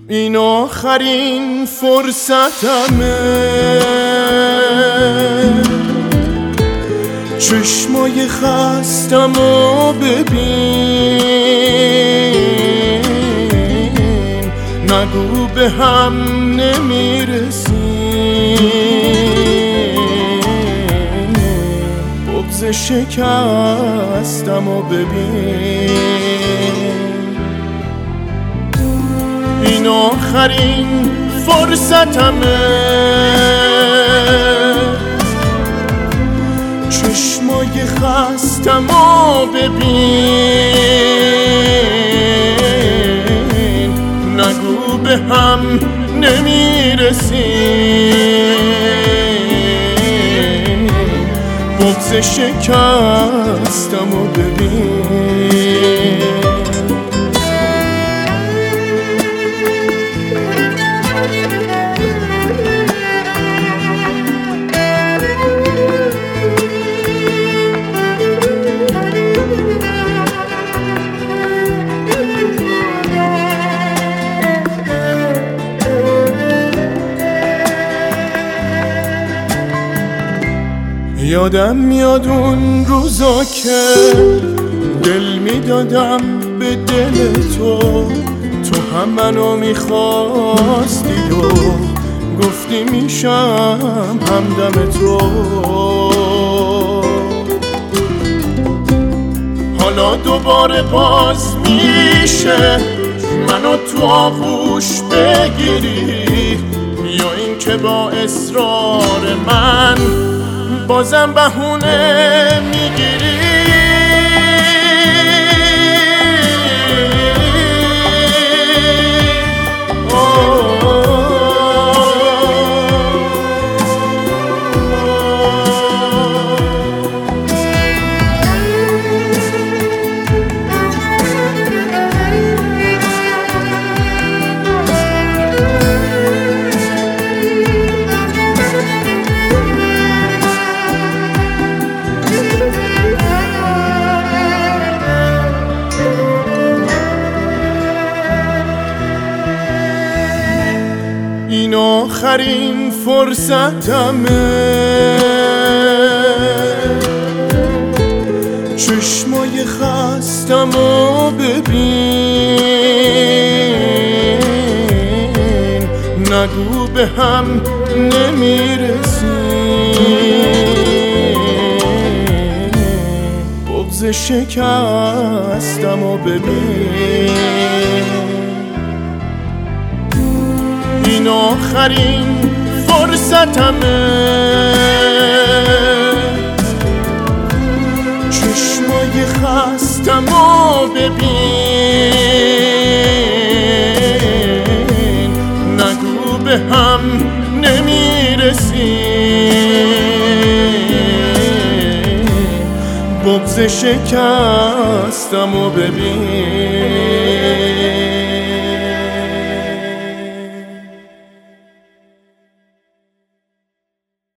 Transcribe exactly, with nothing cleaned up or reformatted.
این آخرین فرصتمه، چشمای خستمو ببین، نگو به هم نمیرسیم، بغض شکستمو ببین. این آخرین فرصتمه، چشمای خستمو ببین، نگو به هم نمیرسیم، بغض شکستمو ببین. یادم میاد اون روزا که دل میدادم به دل تو، تو هم منو میخواستی و گفتی میشم همدم تو. حالا دوباره باز میشه منو تو آغوش بگیری، یا این که با اصرار من بازم بهونه میگیری. این آخرین فرصتمه، چشمای خستمو ببین، نگو به هم نمیرسیم، بغض شکستمو ببین. این آخرین فرصتمه، چشمای خستمو ببین، نگو به هم نمیرسیم، بغض شکستمو ببین.